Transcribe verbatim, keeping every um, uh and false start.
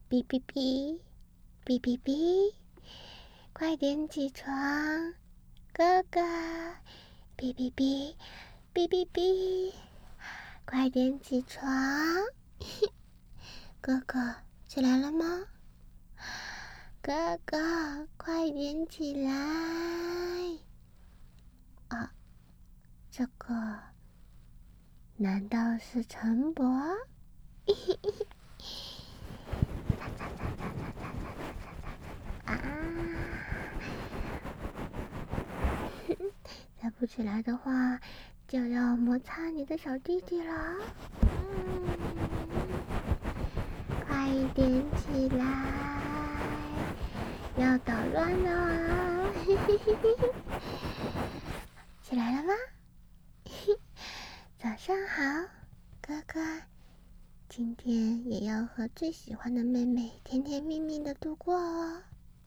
哔哔哔，哔哔哔，快点起床，哥哥！哔哔哔，哔哔哔，快点起床！哥哥，起来了吗？哥哥，快点起来！啊，这个难道是陈伯？啊！再不起来的话，就要摩擦你的小弟弟了。嗯，快一点起来，要捣乱了啊！起来了吗？早上好，哥哥。今天也要和最喜欢的妹妹甜甜蜜蜜的度过哦。